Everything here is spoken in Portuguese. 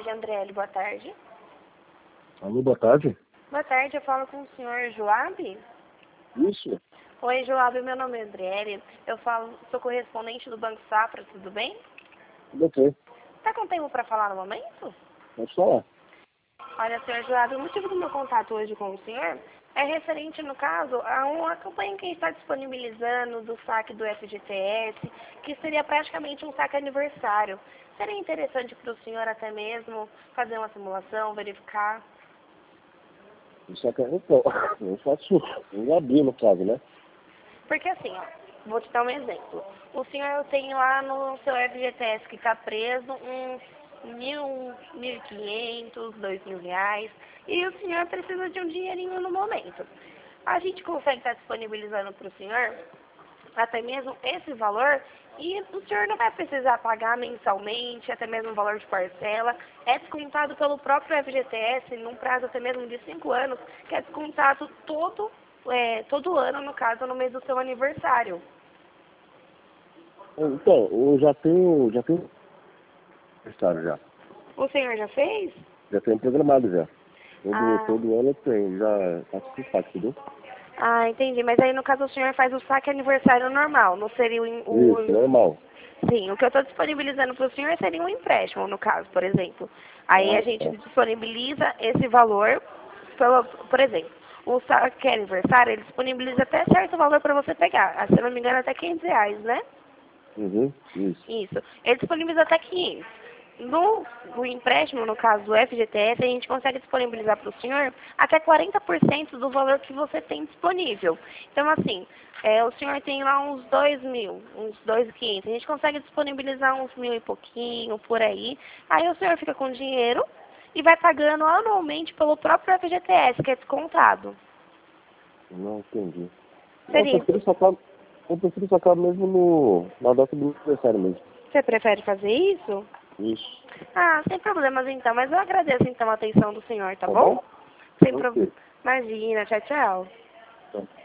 de Andriele, boa tarde. Alô, boa tarde. Boa tarde, eu falo com o senhor Joab. Isso. Oi, Joab, meu nome é Andriele. Sou correspondente do Banco Safra, tudo bem? Tudo ok. Tá com tempo para falar no momento? Pode falar. Olha, senhor Joab, o motivo do meu contato hoje com o senhor é referente, no caso, a uma campanha que a gente está disponibilizando do saque do FGTS, que seria praticamente um saque aniversário. Seria interessante para o senhor até mesmo fazer uma simulação, verificar? Isso é que eu faço um abrir no caso, né? Porque assim, ó, vou te dar um exemplo. O senhor tem lá no seu FGTS que está preso uns 1.500, R$ 2.000, e o senhor precisa de um dinheirinho no momento. A gente consegue estar disponibilizando para o senhor até mesmo esse valor, e o senhor não vai precisar pagar mensalmente, até mesmo o valor de parcela. É descontado pelo próprio FGTS, num prazo até mesmo de 5 anos, que é descontado todo ano, no caso, no mês do seu aniversário. Então, eu já tenho aniversário já. O senhor já fez? Já tenho programado já. Ah, Todo ano eu tenho, já faço com saque, entendeu? entendi. Mas aí, no caso, o senhor faz o saque aniversário normal, não seria Isso, normal. Sim, o que eu estou disponibilizando para o senhor seria um empréstimo, no caso, por exemplo. Aí a gente Tá. disponibiliza esse valor, por exemplo, o saque aniversário, ele disponibiliza até certo valor para você pegar. Se eu não me engano, até R$ 500, né? Uhum, isso. Isso. Ele disponibiliza até 500. No empréstimo, no caso do FGTS, a gente consegue disponibilizar para o senhor até 40% do valor que você tem disponível. Então, assim, o senhor tem lá uns 2.000, uns 2.500. A gente consegue disponibilizar uns 1.000 e pouquinho, por aí. Aí o senhor fica com dinheiro e vai pagando anualmente pelo próprio FGTS, que é descontado. Não entendi. Não, Seria. eu prefiro sacar mesmo na data do aniversário mesmo. Você prefere fazer isso? Isso. Sem problemas então, mas eu agradeço então a atenção do senhor, tá Tá bom? bom? Sem problema. Ok. Imagina, tchau, tchau. Tá.